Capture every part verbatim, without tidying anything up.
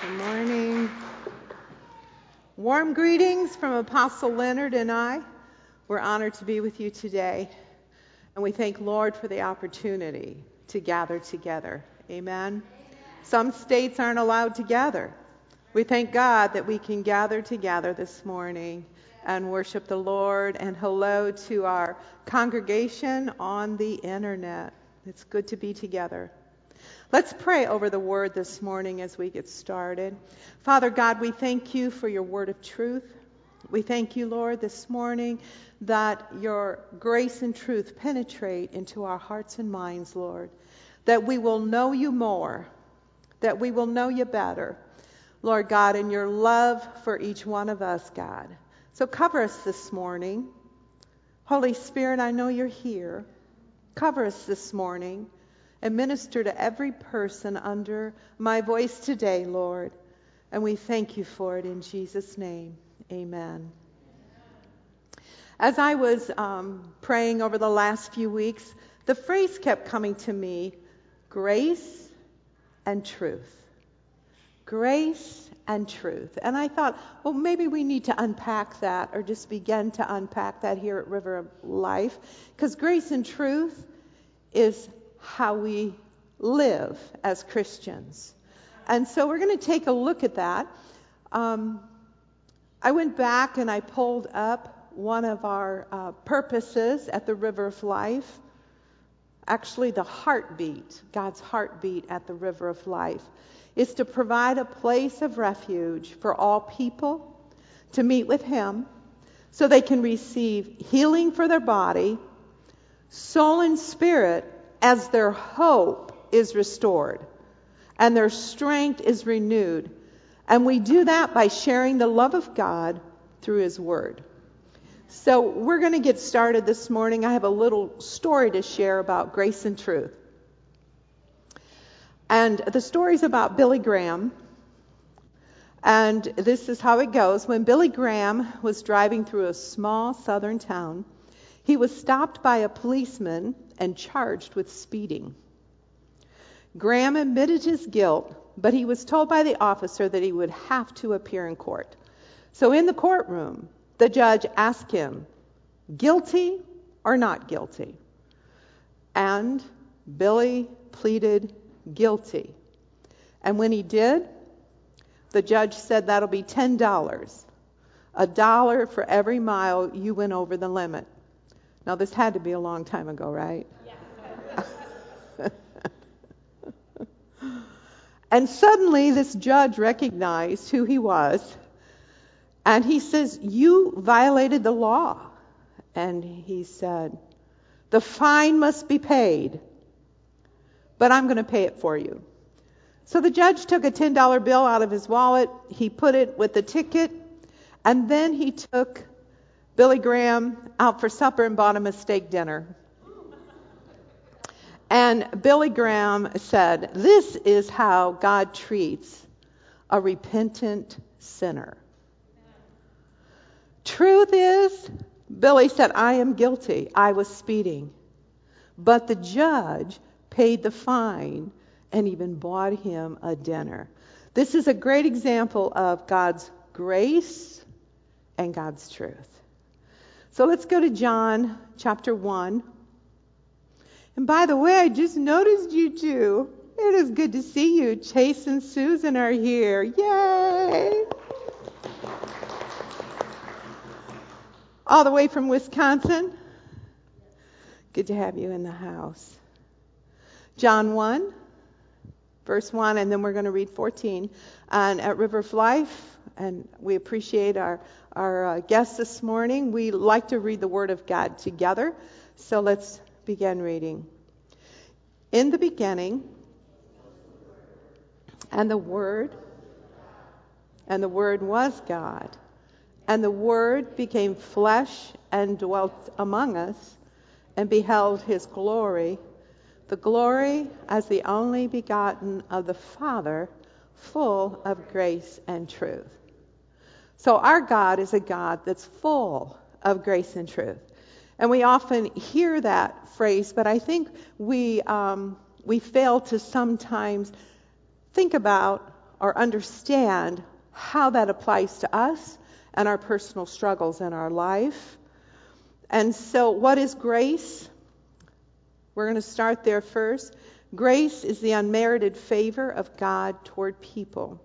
Good morning. Warm greetings from Apostle Leonard and I. We're honored to be with you today, and we thank Lord for the opportunity to gather together. Amen. Some states aren't allowed to gather. We thank God that we can gather together this morning and worship the Lord. And hello to our congregation on the internet. It's good to be together. Let's pray over the word this morning as we get started. Father God, we thank you for your word of truth. We thank you, Lord, this morning that your grace and truth penetrate into our hearts and minds, Lord, that we will know you more, that we will know you better, Lord God, in your love for each one of us, God. So cover us this morning. Holy Spirit, I know you're here. Cover us this morning and minister to every person under my voice today, Lord. And we thank you for it in Jesus' name. Amen. As I was um, praying over the last few weeks, the phrase kept coming to me, grace and truth. Grace and truth. And I thought, well, maybe we need to unpack that or just begin to unpack that here at River of Life. Because grace and truth is how we live as Christians. And so we're going to take a look at that. Um, I went back and I pulled up one of our uh, purposes at the River of Life. Actually, the heartbeat, God's heartbeat at the River of Life, is to provide a place of refuge for all people to meet with Him so they can receive healing for their body, soul, and spirit as their hope is restored and their strength is renewed. And we do that by sharing the love of God through His Word. So we're going to get started this morning. I have a little story to share about grace and truth. And the story's about Billy Graham. And this is how it goes. When Billy Graham was driving through a small southern town, he was stopped by a policeman and charged with speeding. Graham admitted his guilt, but he was told by the officer that he would have to appear in court. So in the courtroom, the judge asked him, guilty or not guilty? And Billy pleaded guilty. And when he did, the judge said that'll be ten dollars. A dollar for every mile you went over the limit. Now, this had to be a long time ago, right? Yeah. And suddenly, this judge recognized who he was. And he says, you violated the law. And he said, the fine must be paid, but I'm going to pay it for you. So the judge took a ten dollar bill out of his wallet. He put it with the ticket. And then he took Billy Graham out for supper and bought him a steak dinner. And Billy Graham said, this is how God treats a repentant sinner. Truth is, Billy said, I am guilty. I was speeding. But the judge paid the fine and even bought him a dinner. This is a great example of God's grace and God's truth. So let's go to John chapter one. And by the way, I just noticed you two. It is good to see you. Chase and Susan are here. Yay! All the way from Wisconsin. Good to have you in the house. John one, verse one, and then we're going to read fourteen. And at River of Life, and we appreciate our, our uh, guests this morning. We like to read the Word of God together. So let's begin reading. In the beginning, and the Word, and the Word was God, and the Word became flesh and dwelt among us, and beheld His glory, the glory as the only begotten of the Father, full of grace and truth. So our God is a God that's full of grace and truth. And we often hear that phrase, but I think we um, we fail to sometimes think about or understand how that applies to us and our personal struggles in our life. And so what is grace? We're going to start there first. Grace is the unmerited favor of God toward people.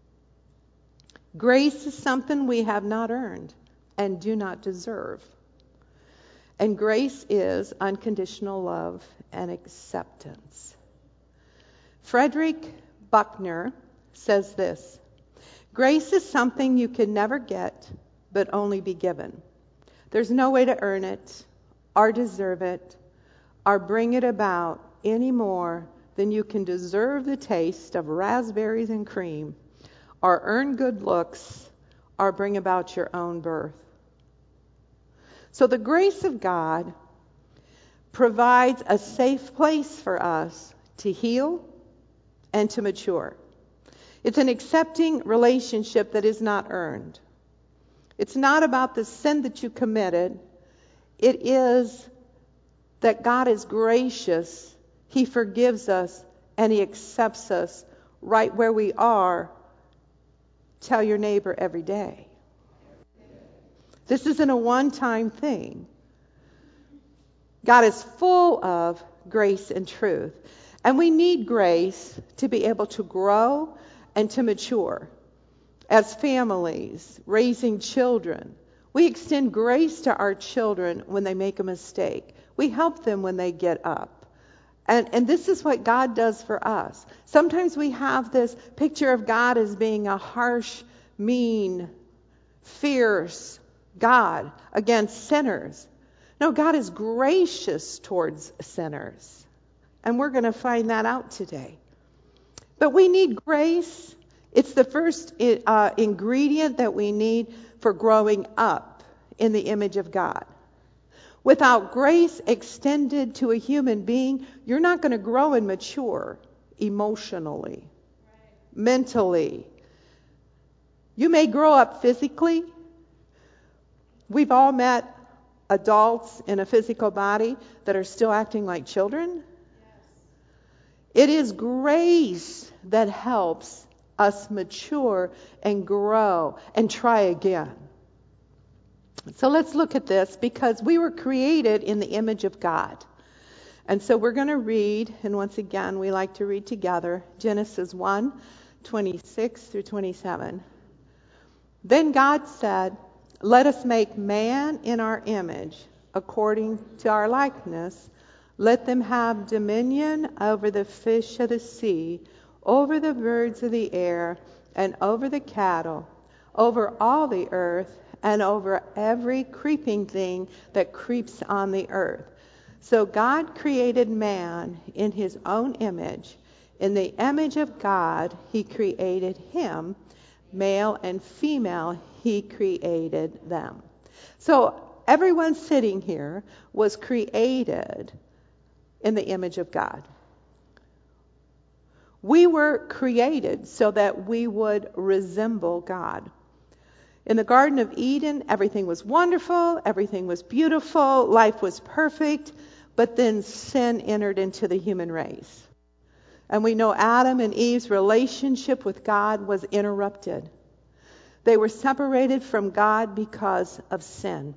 Grace is something we have not earned and do not deserve. And grace is unconditional love and acceptance. Frederick Buechner says this: grace is something you can never get, but only be given. There's no way to earn it, or deserve it, or bring it about any more than you can deserve the taste of raspberries and cream, or earn good looks, or bring about your own birth. So the grace of God provides a safe place for us to heal and to mature. It's an accepting relationship that is not earned. It's not about the sin that you committed. It is that God is gracious. He forgives us and He accepts us right where we are. Tell your neighbor every day. This isn't a one-time thing. God is full of grace and truth. And we need grace to be able to grow and to mature. As families, raising children, we extend grace to our children when they make a mistake. We help them when they get up. And, and this is what God does for us. Sometimes we have this picture of God as being a harsh, mean, fierce God against sinners. No, God is gracious towards sinners. And we're going to find that out today. But we need grace. It's the first uh, ingredient that we need for growing up in the image of God. Without grace extended to a human being, you're not going to grow and mature emotionally, mentally. You may grow up physically. We've all met adults in a physical body that are still acting like children. It is grace that helps us mature and grow and try again. So let's look at this, because we were created in the image of God. And so we're going to read, and once again, we like to read together, Genesis one, twenty-six through twenty-seven. Then God said, "Let us make man in our image, according to our likeness. Let them have dominion over the fish of the sea, over the birds of the air, and over the cattle, over all the earth, and over every creeping thing that creeps on the earth." So God created man in His own image. In the image of God, He created him. Male and female, He created them. So everyone sitting here was created in the image of God. We were created so that we would resemble God. In the Garden of Eden, everything was wonderful, everything was beautiful, life was perfect, but then sin entered into the human race. And we know Adam and Eve's relationship with God was interrupted. They were separated from God because of sin.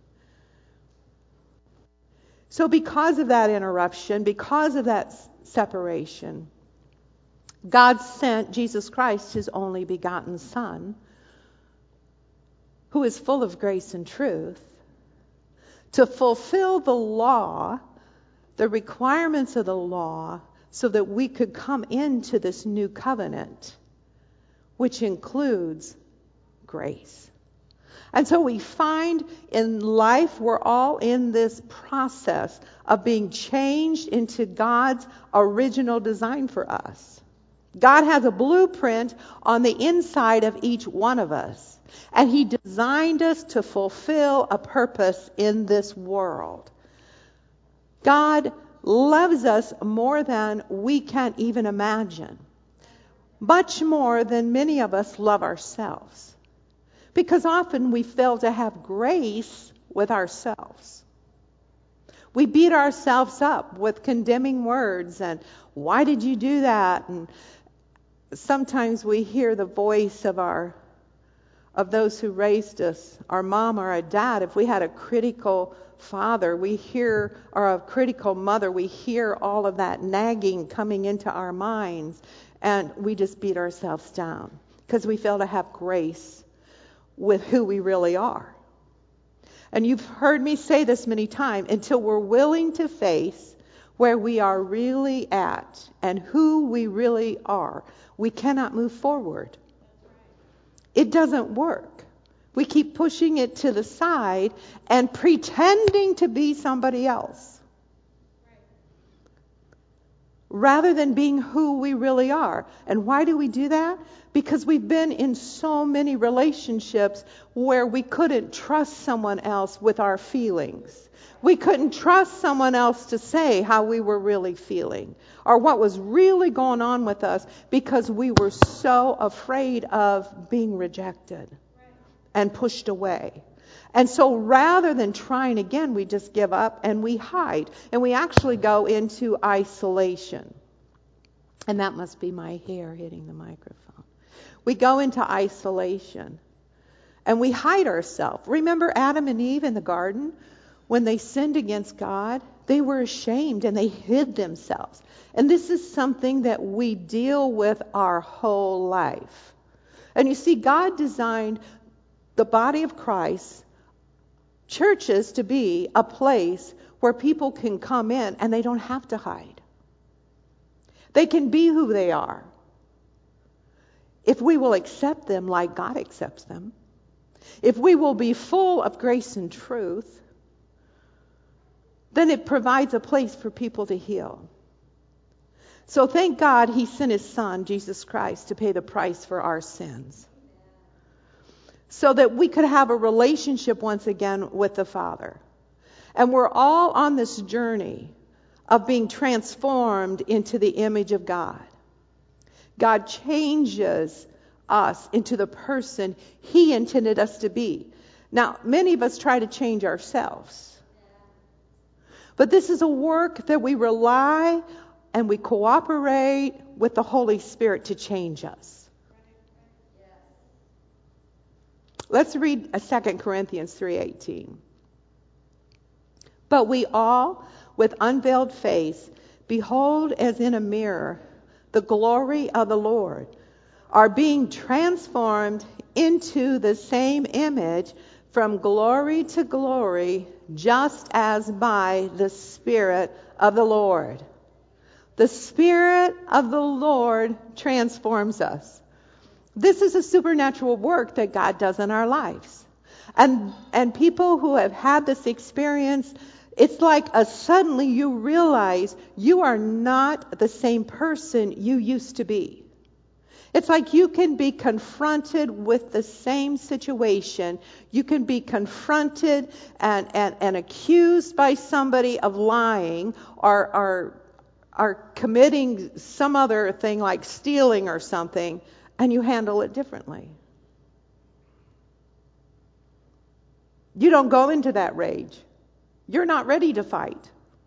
So because of that interruption, because of that separation, God sent Jesus Christ, His only begotten Son, who is full of grace and truth, to fulfill the law, the requirements of the law, so that we could come into this new covenant, which includes grace. And so we find in life we're all in this process of being changed into God's original design for us. God has a blueprint on the inside of each one of us. And He designed us to fulfill a purpose in this world. God loves us more than we can even imagine. Much more than many of us love ourselves. Because often we fail to have grace with ourselves. We beat ourselves up with condemning words and, "Why did you do that?" And sometimes we hear the voice of our of those who raised us, our mom or our dad. If we had a critical father, we hear, or a critical mother, we hear all of that nagging coming into our minds, and we just beat ourselves down because we fail to have grace with who we really are. And you've heard me say this many times, until we're willing to face where we are really at and who we really are, we cannot move forward. It doesn't work. We keep pushing it to the side and pretending to be somebody else, rather than being who we really are. And why do we do that? Because we've been in so many relationships where we couldn't trust someone else with our feelings. We couldn't trust someone else to say how we were really feeling or what was really going on with us, because we were so afraid of being rejected and pushed away. And so rather than trying again, we just give up and we hide. And we actually go into isolation. And that must be my hair hitting the microphone. We go into isolation and we hide ourselves. Remember Adam and Eve in the garden? When they sinned against God, they were ashamed and they hid themselves. And this is something that we deal with our whole life. And you see, God designed the body of Christ, churches, to be a place where people can come in and they don't have to hide. They can be who they are. If we will accept them like God accepts them, if we will be full of grace and truth, then it provides a place for people to heal. So thank God He sent His Son, Jesus Christ, to pay the price for our sins, so that we could have a relationship once again with the Father. And we're all on this journey of being transformed into the image of God. God changes us into the person He intended us to be. Now, many of us try to change ourselves. But this is a work that we rely and we cooperate with the Holy Spirit to change us. Let's read Second Corinthians three eighteen. But we all, with unveiled face, behold as in a mirror the glory of the Lord, are being transformed into the same image from glory to glory, just as by the Spirit of the Lord. The Spirit of the Lord transforms us. This is a supernatural work that God does in our lives. And and people who have had this experience, it's like a suddenly you realize you are not the same person you used to be. It's like you can be confronted with the same situation. You can be confronted and, and, and accused by somebody of lying or, or, or committing some other thing like stealing or something, and you handle it differently. You don't go into that rage. You're not ready to fight.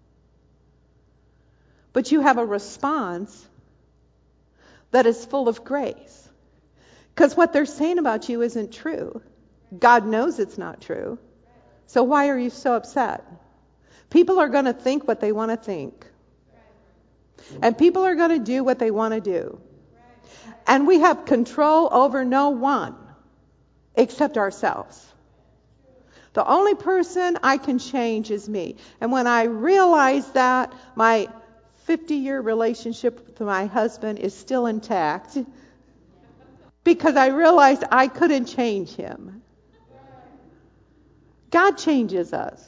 But you have a response that is full of grace. Because what they're saying about you isn't true. God knows it's not true. So why are you so upset? People are going to think what they want to think. And people are going to do what they want to do. And we have control over no one except ourselves. The only person I can change is me. And when I realized that, my fifty-year relationship with my husband is still intact, because I realized I couldn't change him. God changes us.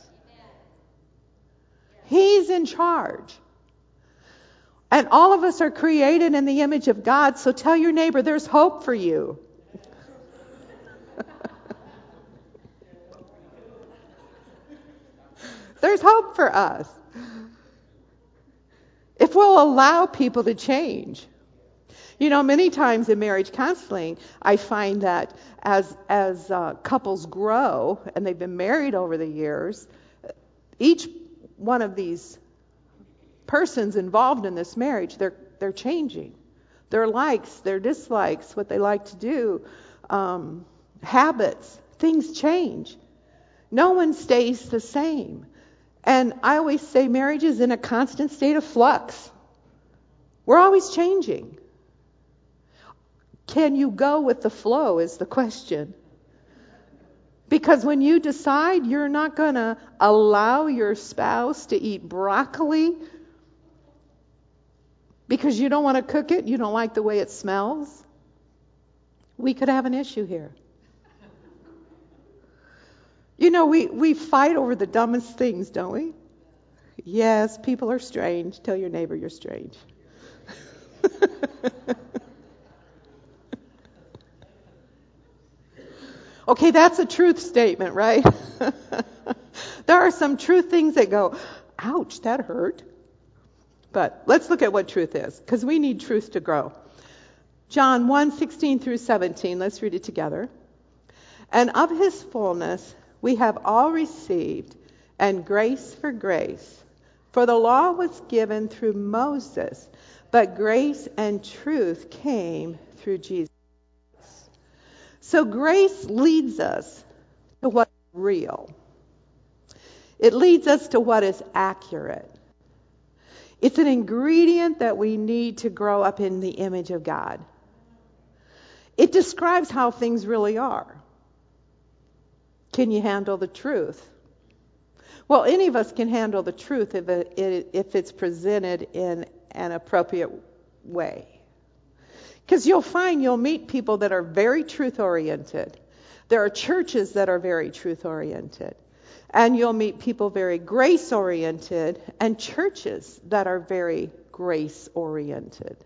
He's in charge. And all of us are created in the image of God, so tell your neighbor there's hope for you. There's hope for us if we'll allow people to change. You know, many times in marriage counseling, I find that as as uh, couples grow and they've been married over the years, each one of these persons involved in this marriage, they're they're changing. their likes, their dislikes, what they like to do, um, habits. Things change. No one stays the same. And I always say marriage is in a constant state of flux. We're always changing. Can you go with the flow is the question. Because when you decide you're not going to allow your spouse to eat broccoli because you don't want to cook it, you don't like the way it smells, we could have an issue here. You know, we, we fight over the dumbest things, don't we? Yes, people are strange. Tell your neighbor you're strange. Okay, that's a truth statement, right? There are some truth things that go, ouch, that hurt. But let's look at what truth is, because we need truth to grow. John one, sixteen through seventeen, let's read it together. And of his fullness we have all received, and grace for grace. For the law was given through Moses, but grace and truth came through Jesus. So grace leads us to what's real. It leads us to what is accurate. It's an ingredient that we need to grow up in the image of God. It describes how things really are. Can you handle the truth? Well, any of us can handle the truth if, it, if it's presented in an appropriate way. Because you'll find you'll meet people that are very truth-oriented. There are churches that are very truth-oriented. And you'll meet people very grace-oriented and churches that are very grace-oriented.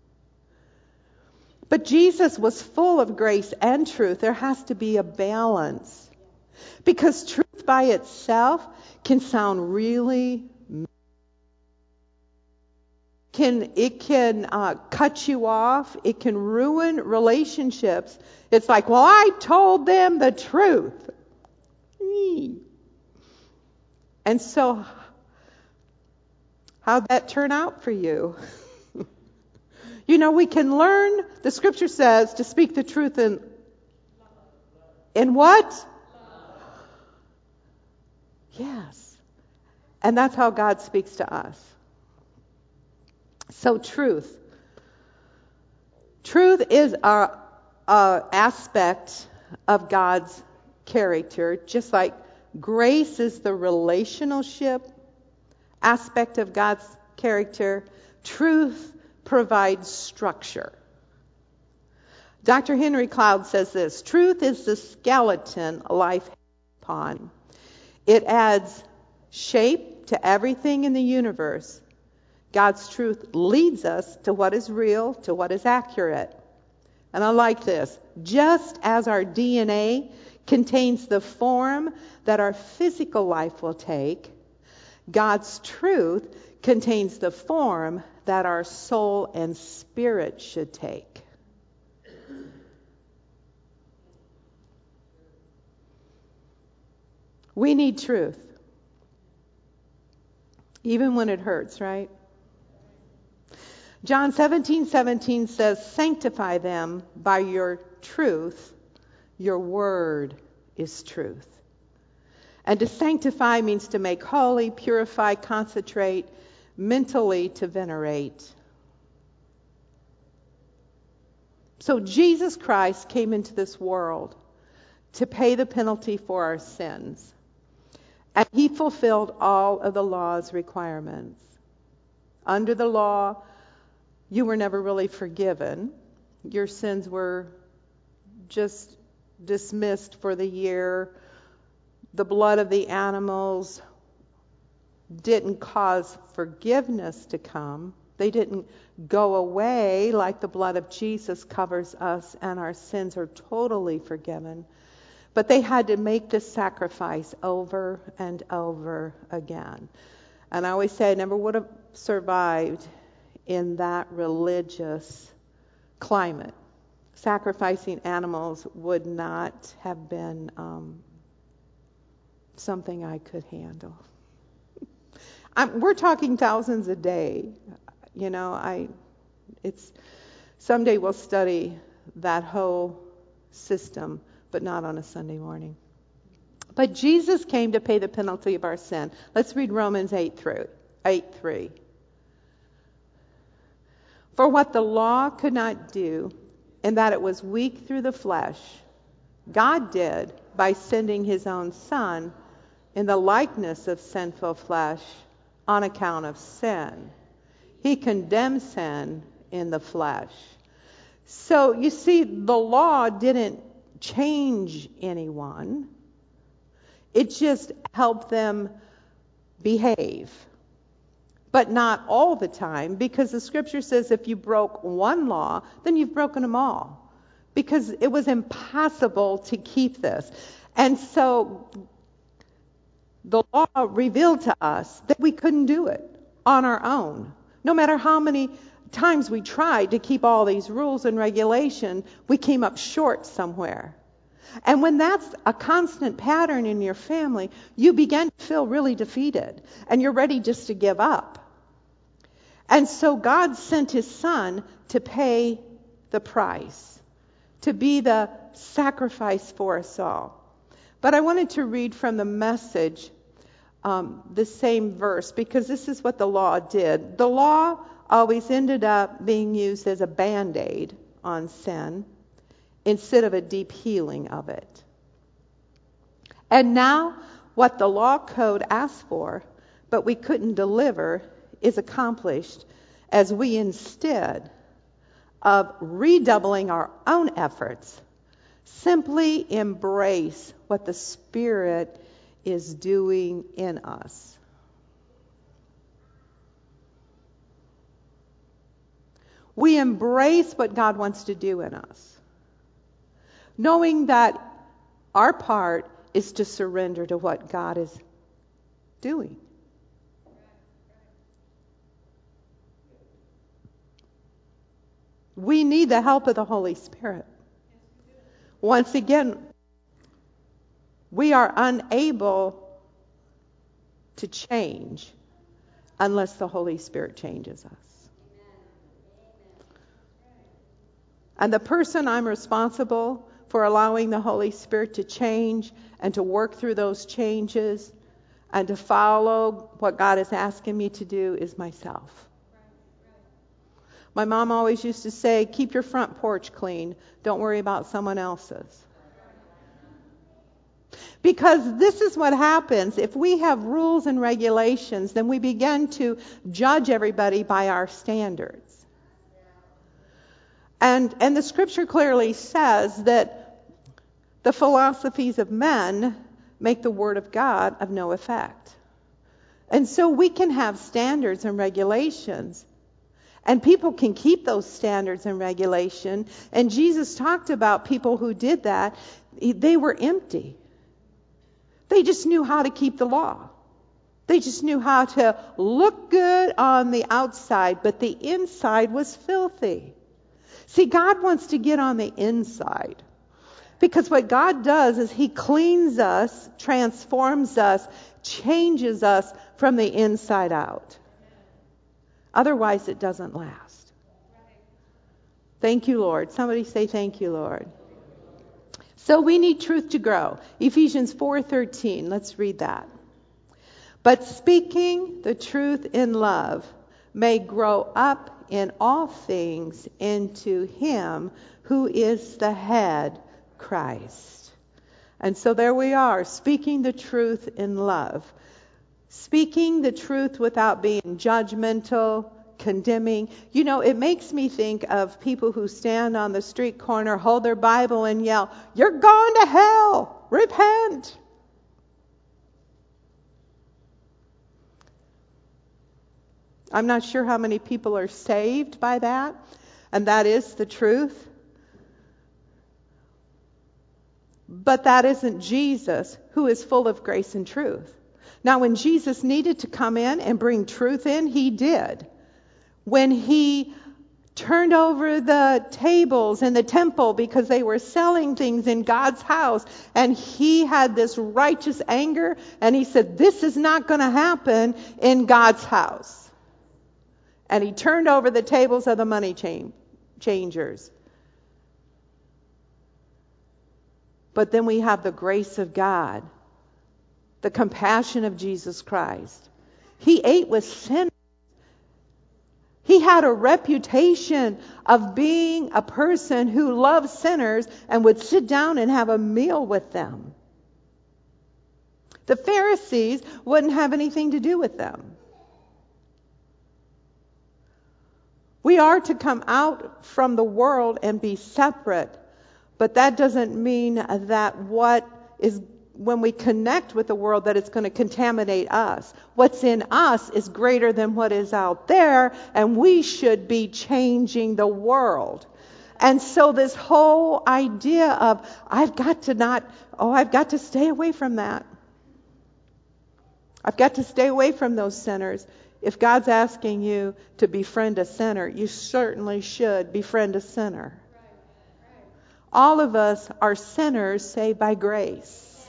But Jesus was full of grace and truth. There has to be a balance. Because truth by itself can sound really Can, it can uh, cut you off. It can ruin relationships. It's like, well, I told them the truth. And so, how'd that turn out for you? You know, we can learn, the scripture says, to speak the truth in, in what? Yes. And that's how God speaks to us. So truth. Truth is our uh, aspect of God's character, just like grace is the relationship aspect of God's character. Truth provides structure. Doctor Henry Cloud says this: truth is the skeleton life hangs upon. It adds shape to everything in the universe. God's truth leads us to what is real, to what is accurate. And I like this. Just as our D N A contains the form that our physical life will take, God's truth contains the form that our soul and spirit should take. We need truth. Even when it hurts, right? John seventeen seventeen says, sanctify them by your truth. Your word is truth. And to sanctify means to make holy, purify, concentrate, mentally to venerate. So Jesus Christ came into this world to pay the penalty for our sins. And he fulfilled all of the law's requirements. Under the law, you were never really forgiven. Your sins were just dismissed for the year. The blood of the animals didn't cause forgiveness to come. They didn't go away like the blood of Jesus covers us and our sins are totally forgiven. But they had to make this sacrifice over and over again. And I always say I never would have survived in that religious climate. Sacrificing animals would not have been um, something I could handle. I'm, we're talking thousands a day. You know, I, it's Someday we'll study that whole system, but not on a Sunday morning. But Jesus came to pay the penalty of our sin. Let's read Romans eight through eight three. For what the law could not do, in that it was weak through the flesh, God did by sending his own Son in the likeness of sinful flesh on account of sin. He condemned sin in the flesh. So you see, the law didn't change anyone. It just helped them behave. But not all the time, because the scripture says if you broke one law, then you've broken them all. Because it was impossible to keep this. And so the law revealed to us that we couldn't do it on our own. No matter how many times we tried to keep all these rules and regulation, we came up short somewhere. And when that's a constant pattern in your family, you begin to feel really defeated. And you're ready just to give up. And so God sent his Son to pay the price, to be the sacrifice for us all. But I wanted to read from the Message um, the same verse, because this is what the law did. The law always ended up being used as a Band-Aid on sin instead of a deep healing of it. And now what the law code asked for, but we couldn't deliver, is accomplished as we, instead of redoubling our own efforts, simply embrace what the Spirit is doing in us. We embrace what God wants to do in us, knowing that our part is to surrender to what God is doing. We need the help of the Holy Spirit. Once again, we are unable to change unless the Holy Spirit changes us. And the person I'm responsible for allowing the Holy Spirit to change and to work through those changes and to follow what God is asking me to do is myself. My mom always used to say, keep your front porch clean. Don't worry about someone else's. Because this is what happens. If we have rules and regulations, then we begin to judge everybody by our standards. And, and the scripture clearly says that the philosophies of men make the word of God of no effect. And so we can have standards and regulations, and people can keep those standards and regulation. And Jesus talked about people who did that. They were empty. They just knew how to keep the law. They just knew how to look good on the outside, but the inside was filthy. See, God wants to get on the inside. Because what God does is he cleans us, transforms us, changes us from the inside out. Otherwise, it doesn't last. Thank you, Lord. Somebody say thank you, Lord. So we need truth to grow. Ephesians four thirteen. Let's read that. But speaking the truth in love may grow up in all things into him who is the head, Christ. And so there we are, speaking the truth in love. Speaking the truth without being judgmental, condemning. You know, it makes me think of people who stand on the street corner, hold their Bible and yell, "You're going to hell! Repent!" I'm not sure how many people are saved by that, and that is the truth. But that isn't Jesus, who is full of grace and truth. Now, when Jesus needed to come in and bring truth in, he did. When he turned over the tables in the temple because they were selling things in God's house, and he had this righteous anger, and he said, this is not going to happen in God's house. And he turned over the tables of the money changers. But then we have the grace of God, the compassion of Jesus Christ. He ate with sinners. He had a reputation of being a person who loved sinners and would sit down and have a meal with them. The Pharisees wouldn't have anything to do with them. We are to come out from the world and be separate, but that doesn't mean that what is, when we connect with the world, that it's going to contaminate us. What's in us is greater than what is out there, and we should be changing the world. And so this whole idea of, I've got to not, oh, I've got to stay away from that. I've got to stay away from those sinners. If God's asking you to befriend a sinner, you certainly should befriend a sinner. All of us are sinners saved by grace.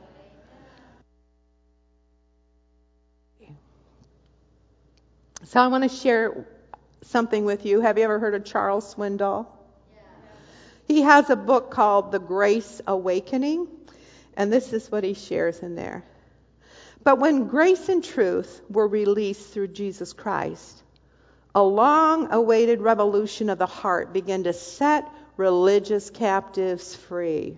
So I want to share something with you. Have you ever heard of Charles Swindoll? He has a book called The Grace Awakening, and this is what he shares in there. But when grace and truth were released through Jesus Christ, a long-awaited revolution of the heart began to set religious captives free.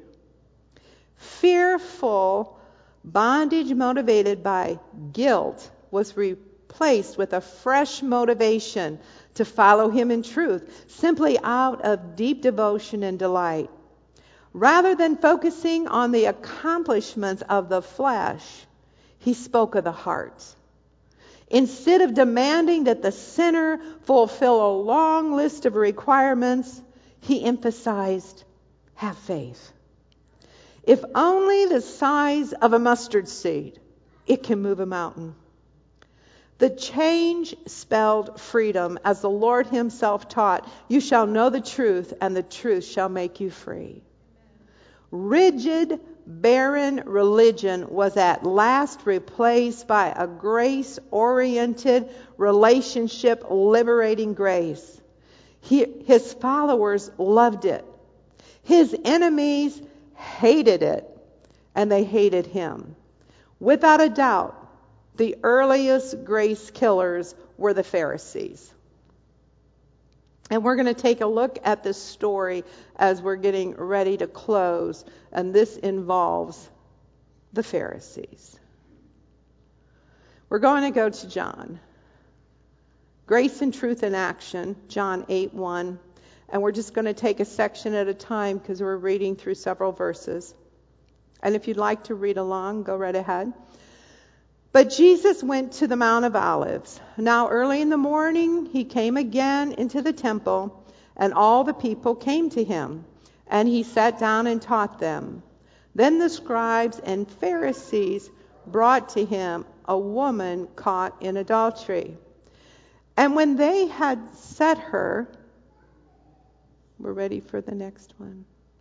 Fearful bondage motivated by guilt was replaced with a fresh motivation to follow him in truth, simply out of deep devotion and delight. Rather than focusing on the accomplishments of the flesh, he spoke of the heart. Instead of demanding that the sinner fulfill a long list of requirements, he emphasized, have faith. If only the size of a mustard seed, it can move a mountain. The change spelled freedom, as the Lord himself taught, you shall know the truth, and the truth shall make you free. Rigid, barren religion was at last replaced by a grace-oriented relationship, liberating grace. He, his followers loved it. His enemies hated it, and they hated him. Without a doubt, the earliest grace killers were the Pharisees. And we're going to take a look at this story as we're getting ready to close. And this involves the Pharisees. We're going to go to John. Grace and Truth in Action, John eight one. And we're just going to take a section at a time because we're reading through several verses. And if you'd like to read along, go right ahead. But Jesus went to the Mount of Olives. Now early in the morning he came again into the temple, and all the people came to him, and he sat down and taught them. Then the scribes and Pharisees brought to him a woman caught in adultery. And when they had set her, we're ready for the next one.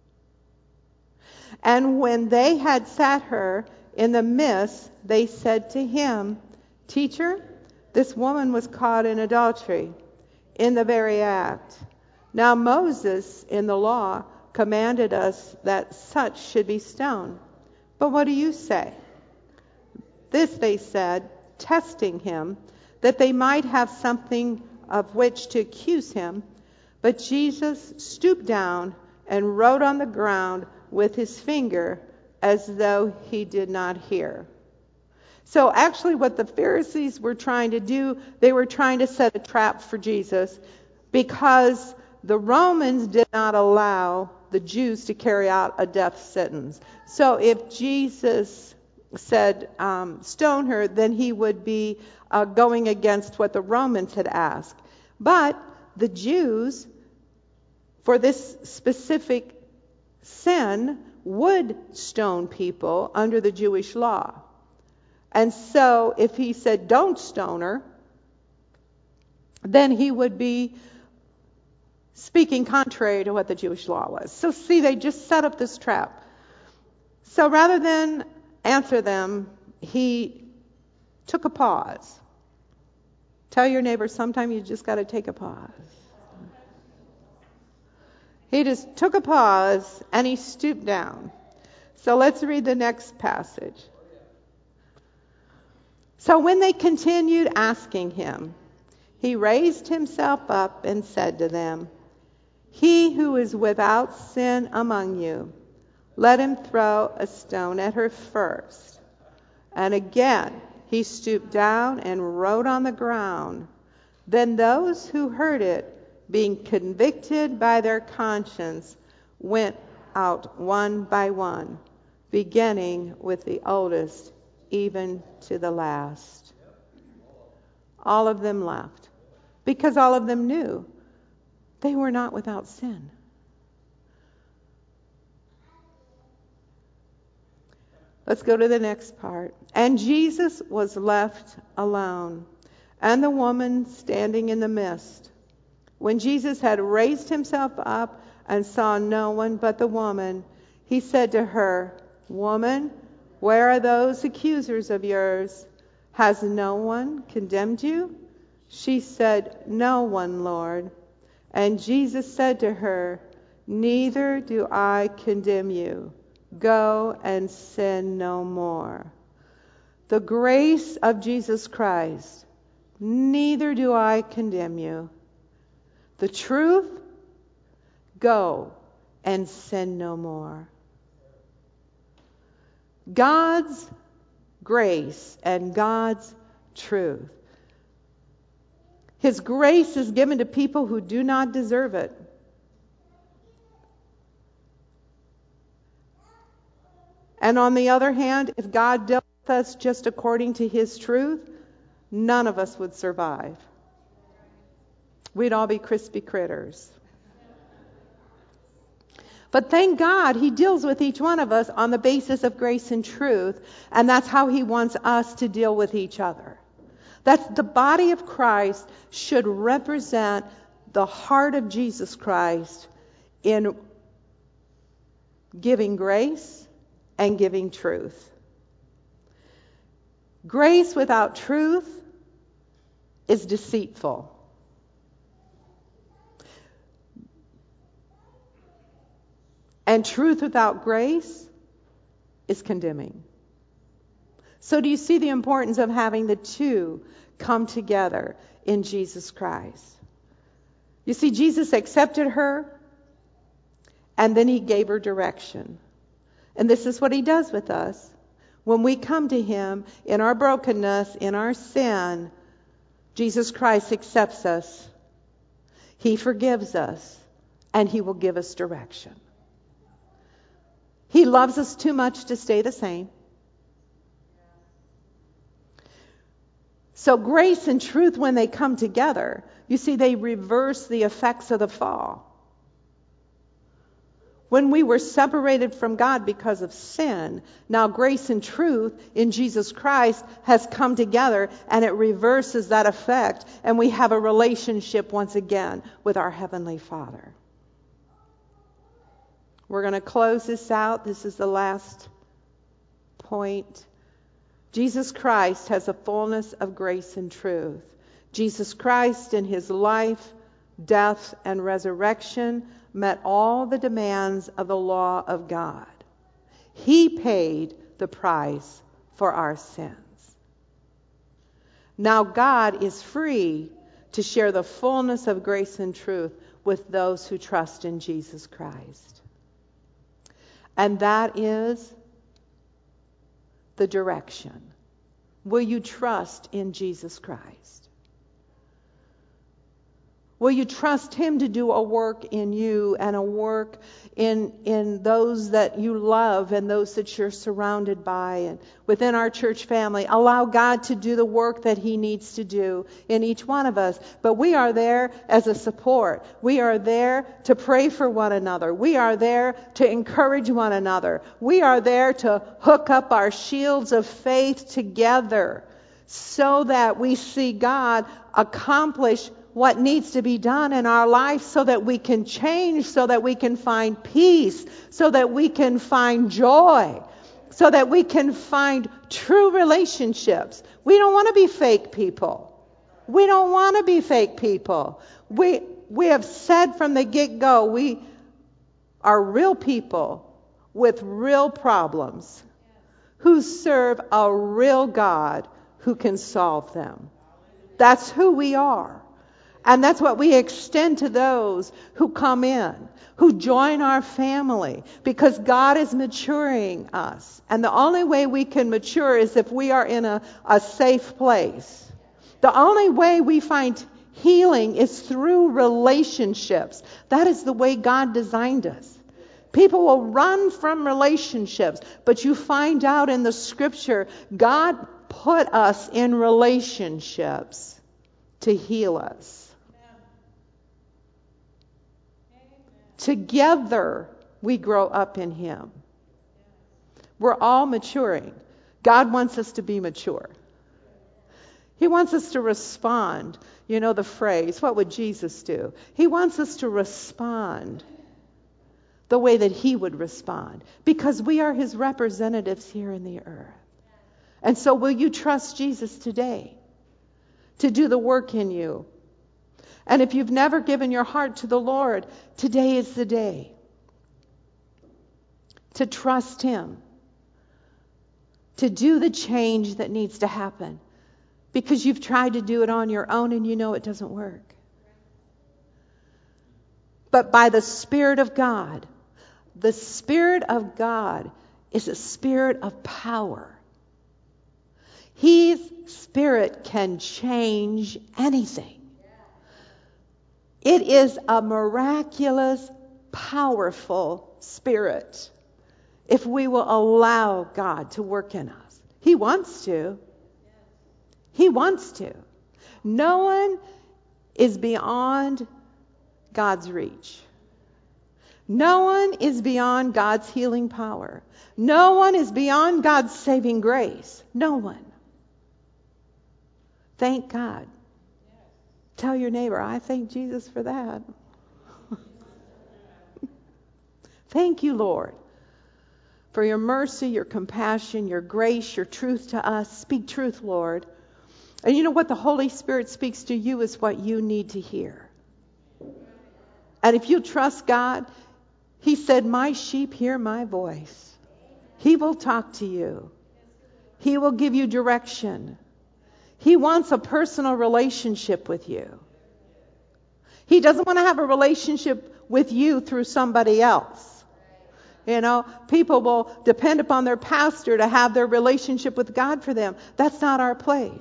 And when they had sat her in the midst, they said to him, Teacher, this woman was caught in adultery, in the very act. Now Moses in the law commanded us that such should be stoned. But what do you say? This they said, testing him, that they might have something of which to accuse him. But Jesus stooped down and wrote on the ground with his finger, as though he did not hear. So actually what the Pharisees were trying to do, they were trying to set a trap for Jesus, because the Romans did not allow the Jews to carry out a death sentence. So if Jesus said, um, stone her, then he would be uh, going against what the Romans had asked. But the Jews, for this specific sin, would stone people under the Jewish law. And so if he said, don't stone her, then he would be speaking contrary to what the Jewish law was. So see, they just set up this trap. So rather than answer them, he took a pause. Tell your neighbor, sometime you just got to take a pause. He just took a pause and he stooped down. So let's read the next passage. So when they continued asking him, he raised himself up and said to them, "He who is without sin among you, let him throw a stone at her first." And again he stooped down and wrote on the ground. Then those who heard it, being convicted by their conscience, went out one by one, beginning with the oldest, even to the last. All of them left, because all of them knew they were not without sin. Let's go to the next part. And Jesus was left alone, and the woman standing in the midst. When Jesus had raised himself up and saw no one but the woman, he said to her, "Woman, where are those accusers of yours? Has no one condemned you?" She said, "No one, Lord." And Jesus said to her, "Neither do I condemn you. Go and sin no more." The grace of Jesus Christ. Neither do I condemn you. The truth, go and sin no more. God's grace and God's truth. His grace is given to people who do not deserve it. And on the other hand, if God dealt with us just according to His truth, none of us would survive. We'd all be crispy critters. But thank God He deals with each one of us on the basis of grace and truth, and that's how He wants us to deal with each other. That's the body of Christ should represent the heart of Jesus Christ in giving grace and giving truth. Grace without truth is deceitful. And truth without grace is condemning. So do you see the importance of having the two come together in Jesus Christ? You see, Jesus accepted her, and then He gave her direction. And this is what He does with us. When we come to Him in our brokenness, in our sin, Jesus Christ accepts us. He forgives us, and He will give us direction. He loves us too much to stay the same. So grace and truth, when they come together, you see, they reverse the effects of the fall. When we were separated from God because of sin, now grace and truth in Jesus Christ has come together, and it reverses that effect, and we have a relationship once again with our Heavenly Father. We're going to close this out. This is the last point. Jesus Christ has a fullness of grace and truth. Jesus Christ in His life, death, and resurrection met all the demands of the law of God. He paid the price for our sins. Now God is free to share the fullness of grace and truth with those who trust in Jesus Christ. And that is the direction. Will you trust in Jesus Christ? Will you trust Him to do a work in you and a work in in those that you love and those that you're surrounded by and within our church family? Allow God to do the work that He needs to do in each one of us. But we are there as a support. We are there to pray for one another. We are there to encourage one another. We are there to hook up our shields of faith together so that we see God accomplish what needs to be done in our life so that we can change, so that we can find peace, so that we can find joy, so that we can find true relationships. We don't want to be fake people. We don't want to be fake people. We we have said from the get-go, we are real people with real problems who serve a real God who can solve them. That's who we are. And that's what we extend to those who come in, who join our family, because God is maturing us. And the only way we can mature is if we are in a, a safe place. The only way we find healing is through relationships. That is the way God designed us. People will run from relationships, but you find out in the scripture, God put us in relationships to heal us. Together, we grow up in Him. We're all maturing. God wants us to be mature. He wants us to respond. You know the phrase, what would Jesus do? He wants us to respond the way that He would respond, because we are His representatives here in the earth. And so will you trust Jesus today to do the work in you? And if you've never given your heart to the Lord, today is the day to trust Him, to do the change that needs to happen, because you've tried to do it on your own and you know it doesn't work. But by the Spirit of God, the Spirit of God is a spirit of power. His Spirit can change anything. It is a miraculous, powerful Spirit if we will allow God to work in us. He wants to. He wants to. No one is beyond God's reach. No one is beyond God's healing power. No one is beyond God's saving grace. No one. Thank God. Tell your neighbor, I thank Jesus for that. Thank you, Lord, for your mercy, your compassion, your grace, your truth to us. Speak truth, Lord. And you know what the Holy Spirit speaks to you is what you need to hear. And if you trust God, He said, my sheep hear my voice. He will talk to you. He will give you direction. He wants a personal relationship with you. He doesn't want to have a relationship with you through somebody else. You know, people will depend upon their pastor to have their relationship with God for them. That's not our place.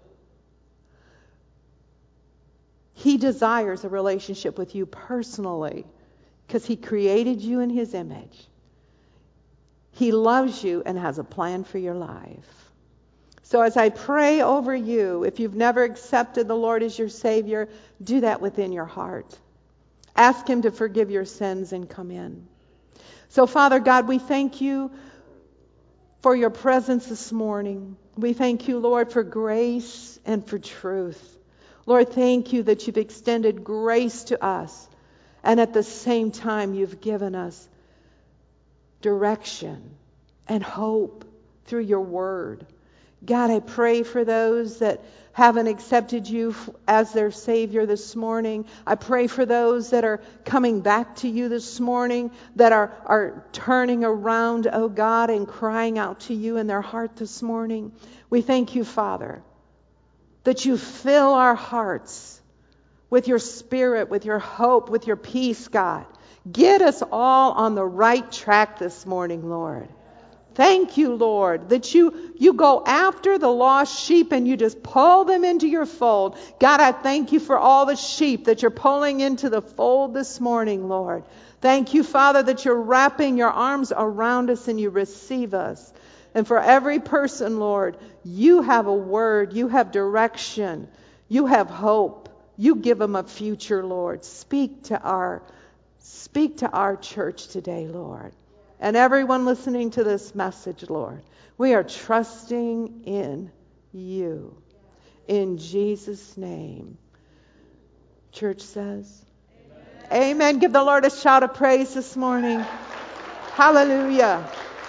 He desires a relationship with you personally because He created you in His image. He loves you and has a plan for your life. So as I pray over you, if you've never accepted the Lord as your Savior, do that within your heart. Ask Him to forgive your sins and come in. So Father God, we thank you for your presence this morning. We thank you, Lord, for grace and for truth. Lord, thank you that you've extended grace to us, and at the same time you've given us direction and hope through your word. God, I pray for those that haven't accepted you as their Savior this morning. I pray for those that are coming back to you this morning, that are, are turning around, oh God, and crying out to you in their heart this morning. We thank you, Father, that you fill our hearts with your Spirit, with your hope, with your peace, God. Get us all on the right track this morning, Lord. Thank you, Lord, that you, you go after the lost sheep and you just pull them into your fold. God, I thank you for all the sheep that you're pulling into the fold this morning, Lord. Thank you, Father, that you're wrapping your arms around us and you receive us. And for every person, Lord, you have a word, you have direction, you have hope. You give them a future, Lord. Speak to our, speak to our church today, Lord. And everyone listening to this message, Lord, we are trusting in you. In Jesus' name. Church says, Amen. Amen. Give the Lord a shout of praise this morning. Hallelujah.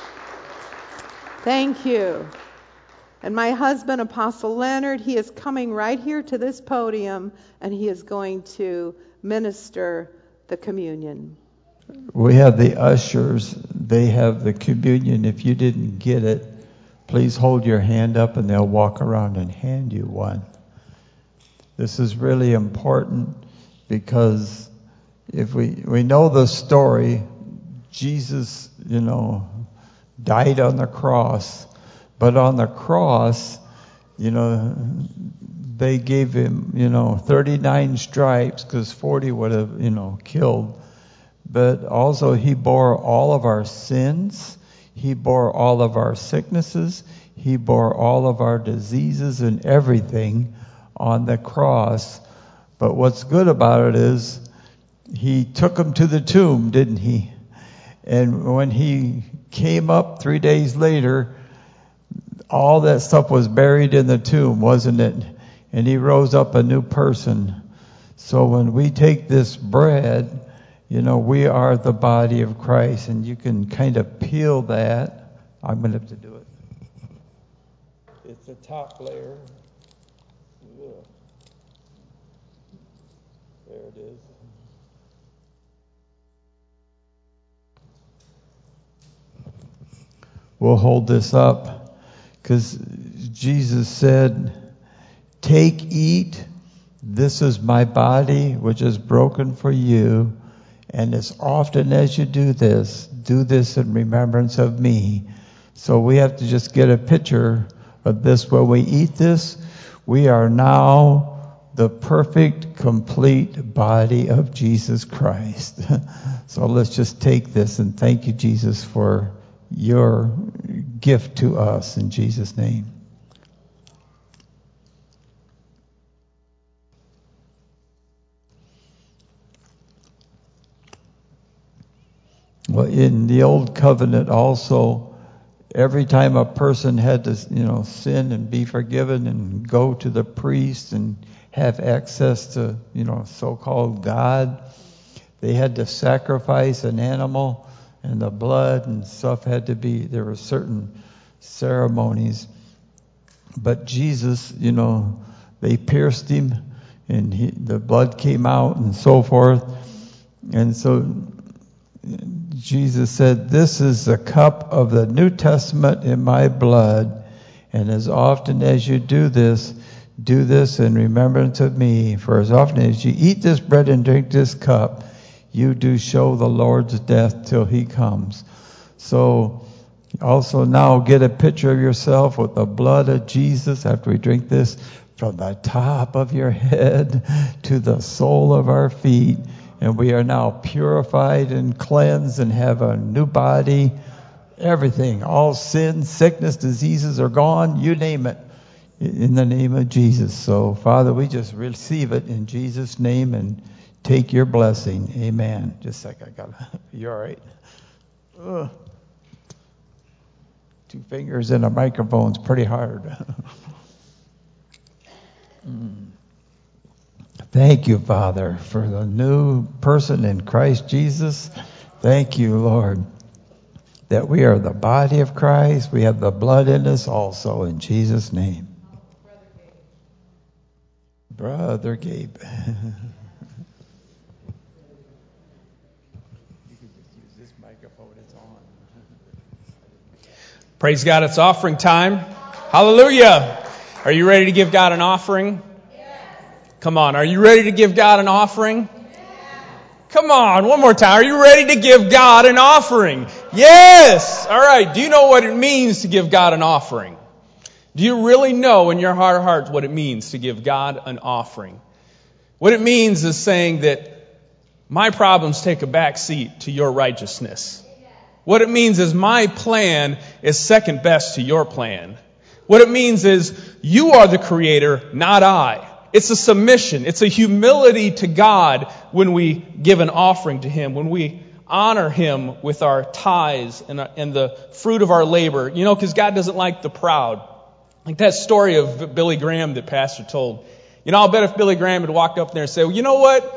Thank you. And my husband, Apostle Leonard, he is coming right here to this podium, and he is going to minister the communion. we have the ushers. They have the communion. If you didn't get it, please hold your hand up and they'll walk around and hand you one. This is really important because if we, we know the story, Jesus, you know, died on the cross. But on the cross, you know, they gave him, you know, thirty-nine stripes because forty would have, you know, killed. But also he bore all of our sins. He bore all of our sicknesses. He bore all of our diseases and everything on the cross. But what's good about it is he took them to the tomb, didn't he? And when he came up three days later, all that stuff was buried in the tomb, wasn't it? And he rose up a new person. So when we take this bread, you know, we are the body of Christ. And you can kind of peel that. I'm going to have to do it. It's the top layer. Ugh. There it is. We'll hold this up because Jesus said, take, eat. This is my body, which is broken for you. And as often as you do this, do this in remembrance of me. So we have to just get a picture of this. When we eat this, we are now the perfect, complete body of Jesus Christ. So let's just take this and thank you, Jesus, for your gift to us in Jesus' name. Well, in the old covenant also, every time a person had to, you know, sin and be forgiven and go to the priest and have access to, you know, so-called God, they had to sacrifice an animal, and the blood and stuff had to be, there were certain ceremonies. But Jesus, you know, they pierced him and he, the blood came out and so forth. And so Jesus said, this is the cup of the New Testament in my blood. And as often as you do this, do this in remembrance of me. For as often as you eat this bread and drink this cup, you do show the Lord's death till he comes. So also now get a picture of yourself with the blood of Jesus after we drink this, from the top of your head to the sole of our feet. And we are now purified and cleansed and have a new body. Everything, all sin, sickness, diseases are gone. You name it, in the name of Jesus. So, Father, we just receive it in Jesus' name and take your blessing. Amen. Just a sec, I got you're all right. Ugh. Two fingers in a microphone's pretty hard. mm. Thank you, Father, for the new person in Christ Jesus. Thank you, Lord, that we are the body of Christ. We have the blood in us also, in Jesus' name. Brother Gabe. Praise God, it's offering time. Hallelujah. Are you ready to give God an offering? Yes. Come on, are you ready to give God an offering? Yes. Come on, one more time. Are you ready to give God an offering? Yes. All right, do you know what it means to give God an offering? Do you really know in your heart of hearts what it means to give God an offering? What it means is saying that my problems take a back seat to your righteousness. What it means is my plan is second best to your plan. What it means is you are the creator, not I. It's a submission. It's a humility to God when we give an offering to Him, when we honor Him with our tithes and, and the fruit of our labor. You know, because God doesn't like the proud. Like that story of Billy Graham that Pastor told. You know, I'll bet if Billy Graham had walked up there and said, well, you know what?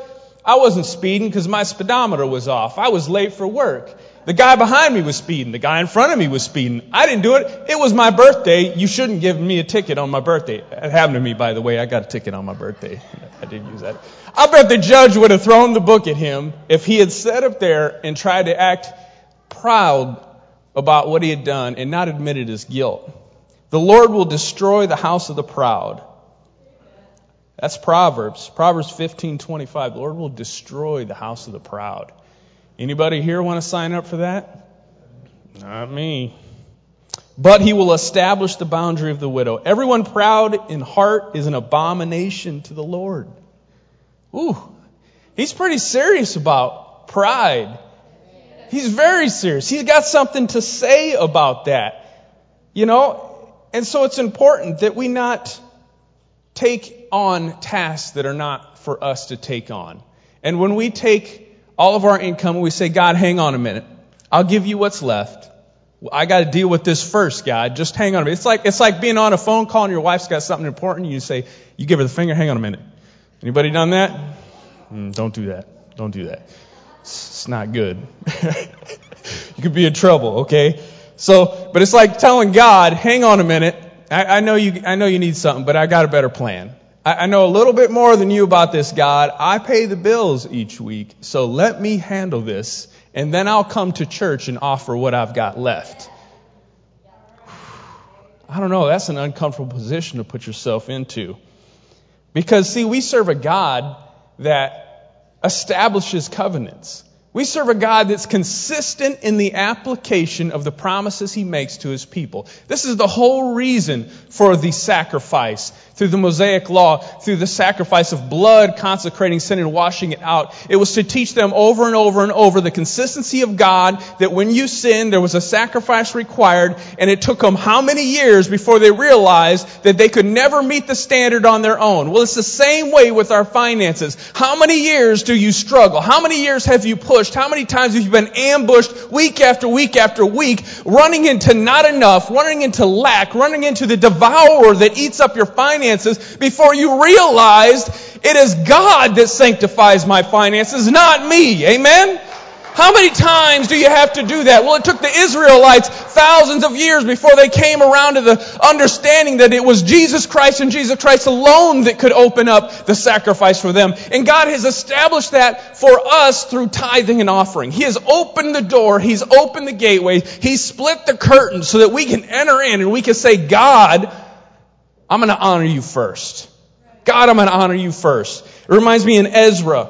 I wasn't speeding because my speedometer was off. I was late for work. The guy behind me was speeding. The guy in front of me was speeding. I didn't do it. It was my birthday. You shouldn't give me a ticket on my birthday. It happened to me, by the way. I got a ticket on my birthday. I did use that. I bet the judge would have thrown the book at him if he had sat up there and tried to act proud about what he had done and not admitted his guilt. The Lord will destroy the house of the proud. That's Proverbs. Proverbs fifteen twenty-five. The Lord will destroy the house of the proud. Anybody here want to sign up for that? Not me. But he will establish the boundary of the widow. Everyone proud in heart is an abomination to the Lord. Ooh, he's pretty serious about pride. He's very serious. He's got something to say about that. You know, and so it's important that we not take on tasks that are not for us to take on. And when we take all of our income, we say, God, hang on a minute. I'll give you what's left. I got to deal with this first, God. Just hang on a minute. It's like, it's like being on a phone call and your wife's got something important. You say, you give her the finger, hang on a minute. Anybody done that? Mm, don't do that. Don't do that. It's, it's not good. You could be in trouble, okay? So, but it's like telling God, hang on a minute. I, I know you, I know you need something, but I got a better plan. I know a little bit more than you about this, God. I pay the bills each week, so let me handle this, and then I'll come to church and offer what I've got left. I don't know. That's an uncomfortable position to put yourself into. Because, see, we serve a God that establishes covenants. We serve a God that's consistent in the application of the promises He makes to His people. This is the whole reason for the sacrifice through the Mosaic Law, through the sacrifice of blood, consecrating sin and washing it out. It was to teach them over and over and over the consistency of God, that when you sinned, there was a sacrifice required, and it took them how many years before they realized that they could never meet the standard on their own? Well, it's the same way with our finances. How many years do you struggle? How many years have you pushed? How many times have you been ambushed week after week after week, running into not enough, running into lack, running into the devourer that eats up your finances before you realized it is God that sanctifies my finances, not me. Amen? How many times do you have to do that? Well, it took the Israelites thousands of years before they came around to the understanding that it was Jesus Christ and Jesus Christ alone that could open up the sacrifice for them. And God has established that for us through tithing and offering. He has opened the door. He's opened the gateway. He's split the curtain so that we can enter in and we can say, God, I'm going to honor you first. God, I'm going to honor you first. It reminds me in Ezra.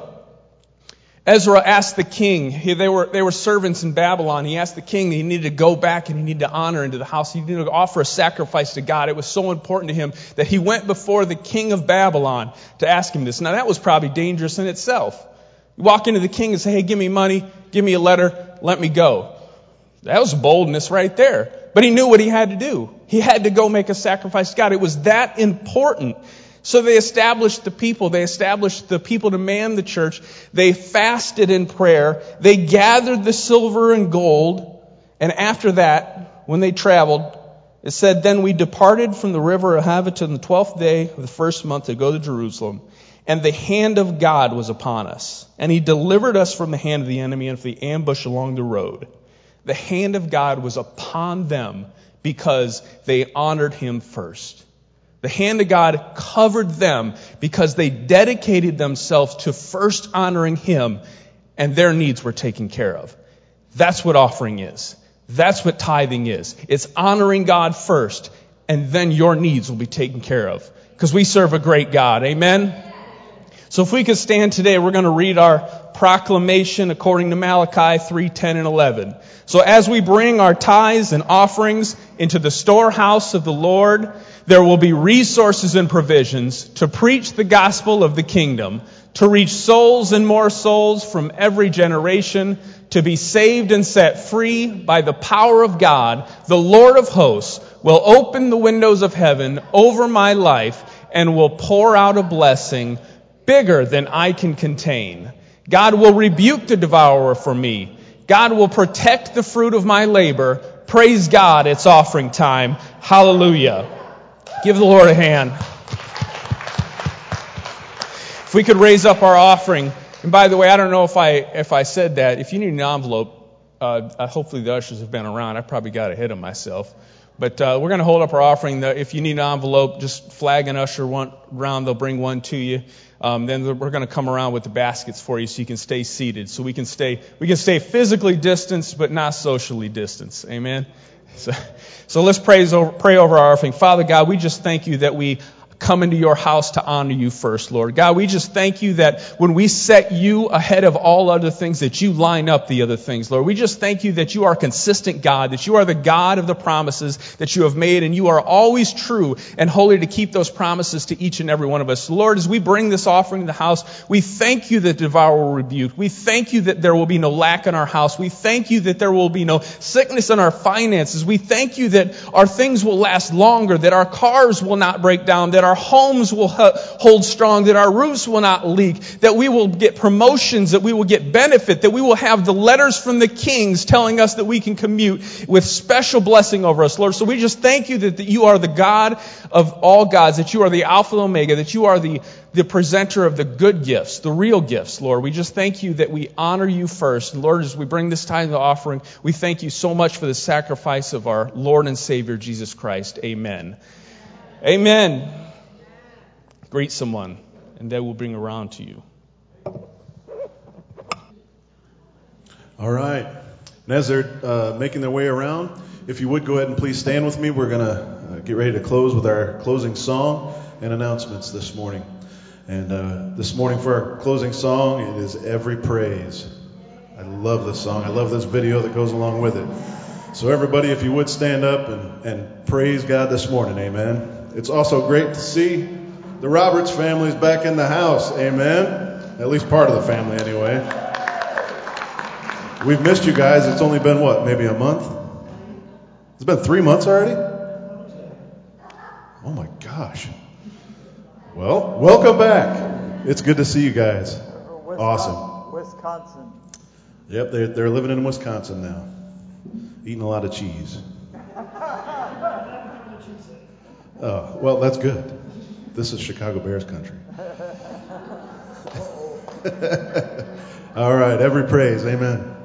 Ezra asked the king, he, they were they were servants in Babylon. He asked the king that he needed to go back and he needed to honor into the house. He needed to offer a sacrifice to God. It was so important to him that he went before the king of Babylon to ask him this. Now that was probably dangerous in itself. You walk into the king and say, hey, give me money, give me a letter, let me go. That was boldness right there. But he knew what he had to do. He had to go make a sacrifice to God. It was that important. So they established the people. They established the people to man the church. They fasted in prayer. They gathered the silver and gold. And after that, when they traveled, it said, then we departed from the river Ahava on the twelfth day of the first month to go to Jerusalem. And the hand of God was upon us. And He delivered us from the hand of the enemy and from the ambush along the road. The hand of God was upon them because they honored Him first. The hand of God covered them because they dedicated themselves to first honoring Him, and their needs were taken care of. That's what offering is. That's what tithing is. It's honoring God first, and then your needs will be taken care of. Because we serve a great God. Amen? So if we could stand today, we're going to read our proclamation according to Malachi three, ten, and eleven. So as we bring our tithes and offerings into the storehouse of the Lord, there will be resources and provisions to preach the gospel of the kingdom, to reach souls and more souls from every generation, to be saved and set free by the power of God. The Lord of hosts will open the windows of heaven over my life and will pour out a blessing bigger than I can contain. God will rebuke the devourer for me. God will protect the fruit of my labor. Praise God, it's offering time. Hallelujah. Give the Lord a hand. If we could raise up our offering, And by the way, I don't know if I if I said that. If you need an envelope, uh, hopefully the ushers have been around. I probably got ahead of myself. But uh, we're going to hold up our offering. If you need an envelope, just flag an usher one round. They'll bring one to you. Um, then we're going to come around with the baskets for you so you can stay seated. So we can stay we can stay physically distanced, but not socially distanced. Amen. So, so let's praise over, pray over our offering. Father God, we just thank you that we come into your house to honor you first, Lord. God, we just thank you that when we set you ahead of all other things, that you line up the other things, Lord. We just thank you that you are a consistent God, that you are the God of the promises that you have made, and you are always true and holy to keep those promises to each and every one of us. Lord, as we bring this offering to the house, we thank you that the devourer will rebuke. We thank you that there will be no lack in our house. We thank you that there will be no sickness in our finances. We thank you that our things will last longer, that our cars will not break down, that our homes will hold strong, that our roofs will not leak, that we will get promotions, that we will get benefit, that we will have the letters from the kings telling us that we can commute with special blessing over us, Lord. So we just thank you that, that you are the God of all gods, that you are the Alpha and Omega, that you are the, the presenter of the good gifts, the real gifts, Lord. We just thank you that we honor you first. And Lord, as we bring this time to offering, we thank you so much for the sacrifice of our Lord and Savior, Jesus Christ. Amen. Amen. Greet someone, and they will bring around to you. All right. And as they're uh, making their way around, if you would go ahead and please stand with me. We're going to uh, get ready to close with our closing song and announcements this morning. And uh, this morning for our closing song, it is Every Praise. I love this song. I love this video that goes along with it. So everybody, if you would stand up and, and praise God this morning. Amen. It's also great to see the Roberts family's back in the house. Amen. At least part of the family anyway. We've missed you guys. It's only been what, maybe a month? It's been three months already? Oh my gosh. Well, welcome back. It's good to see you guys. Wisconsin, Awesome. Wisconsin. Yep, they're, they're living in Wisconsin now. Eating a lot of cheese. Oh, well, that's good. This is Chicago Bears country. All right, every praise. Amen.